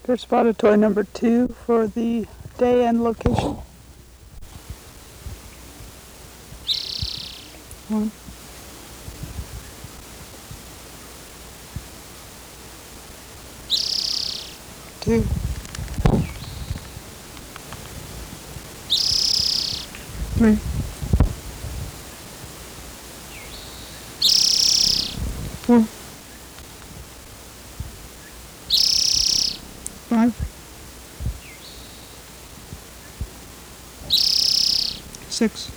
First spotted toy number 2 for the day and location. 1, 2, 3, 4, 5, 6,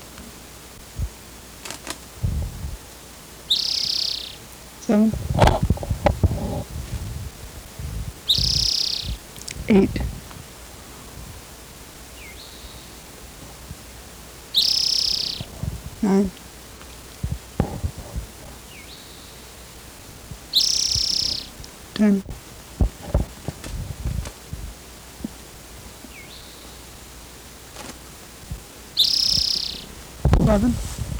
7, 8, 9, 10, 11,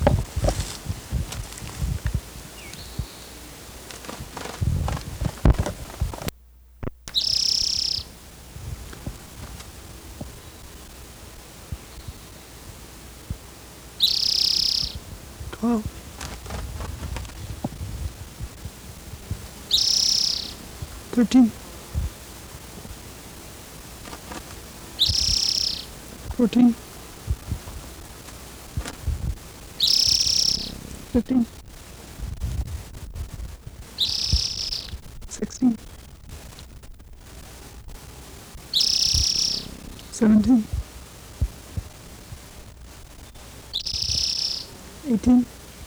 12, 13, 14, 15, 16, 17, 18,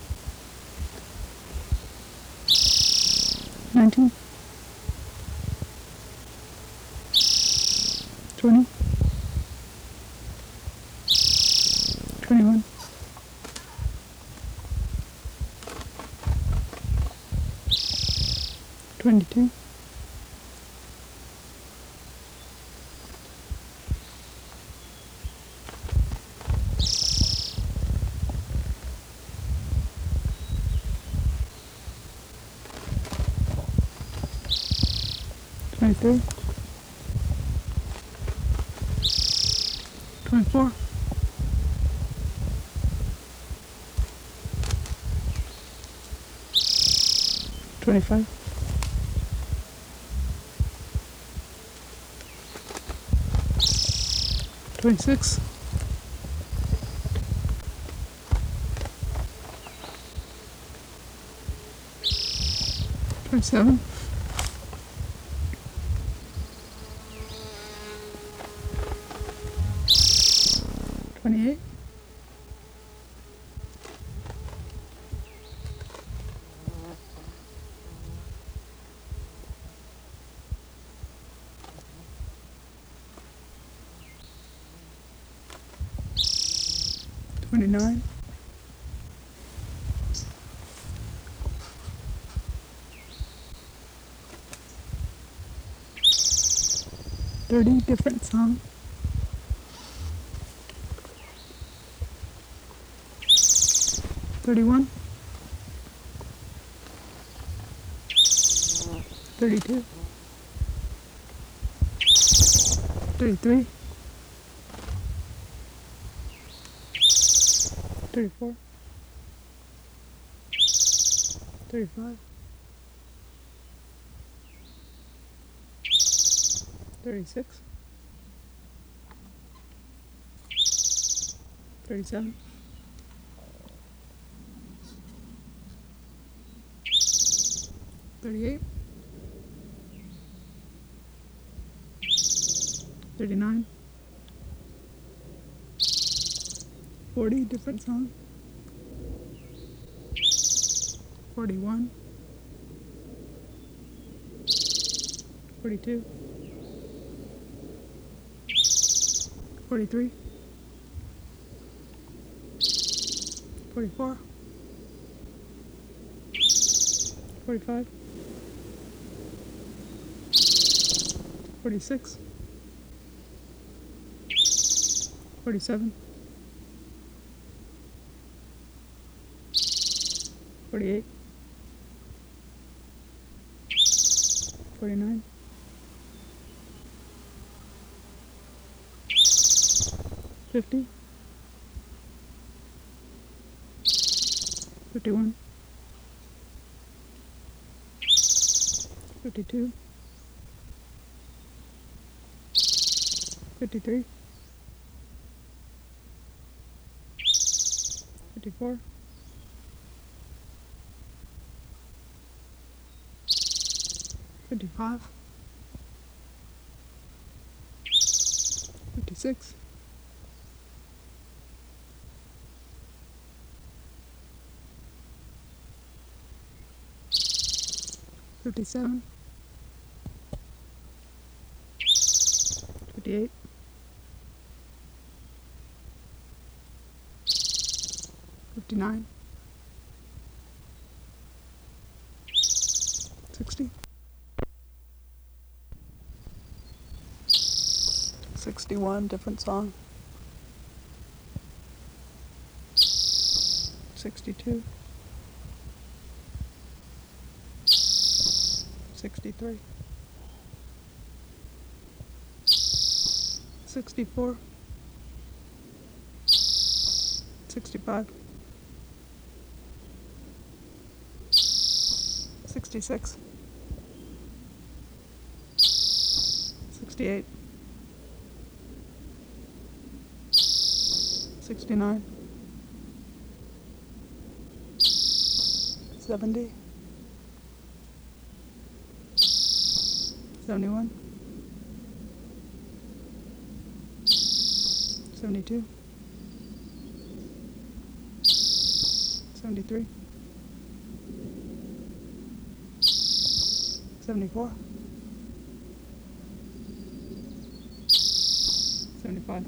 19, 20, 21, 22, 23, 24, 25, 26, 27, 28, 29, 30, different song. 31, 32, 33, 34, 35, 36, 37, 38, 39, 40, different song. 41, 42, 43, 44, 45, 46, 47, 48, 49, 50, 51, 52, 53, 54, 55, 56, 57, 58, 59, 60, 61, different song. 62, 63, 64, 65, 66, 68, 69, 70, 71, 72, 73, 74, 75,